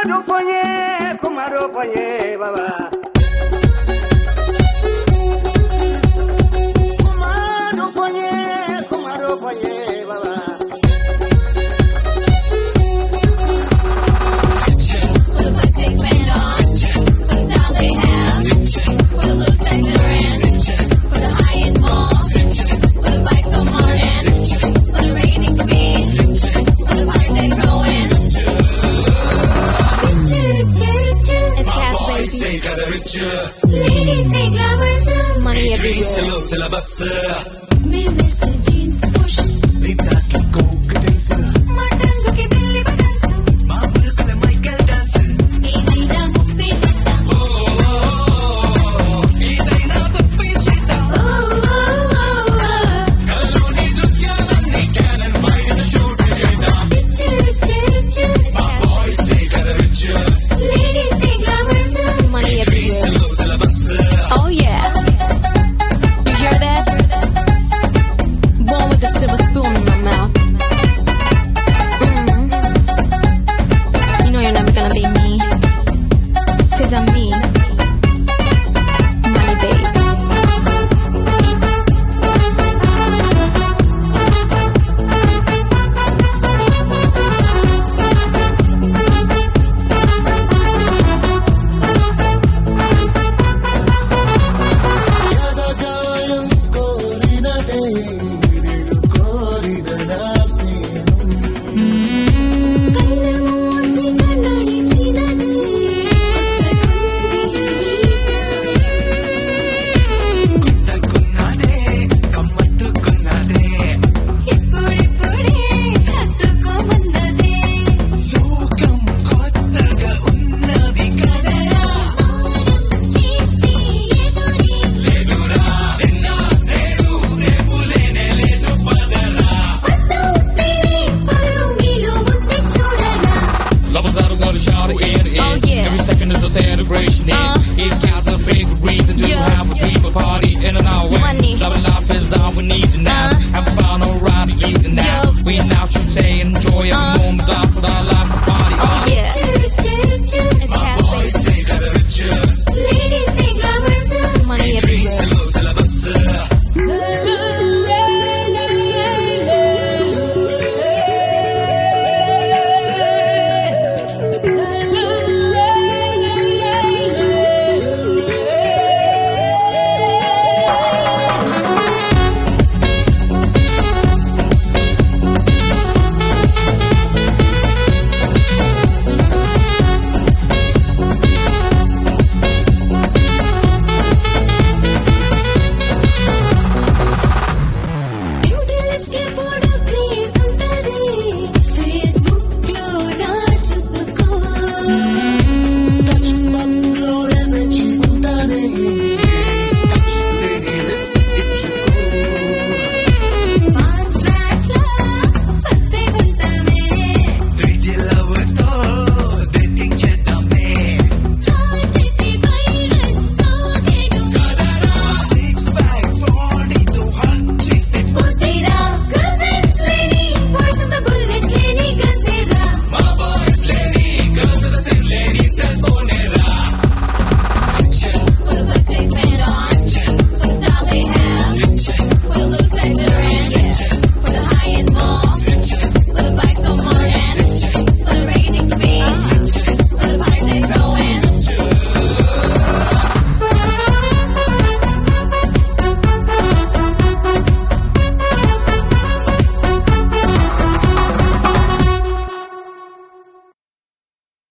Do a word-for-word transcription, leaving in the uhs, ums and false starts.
do foye, kumado foye, baba. Kumado foye, kumado foye, baba. For the bucks they spend on, for the style they have, for the looks that they're in, for the high-end malls, for the bikes on Martin, for the racing speed, for the parties they throw in. It's cash, baby. Ladies say glamour, money everywhere.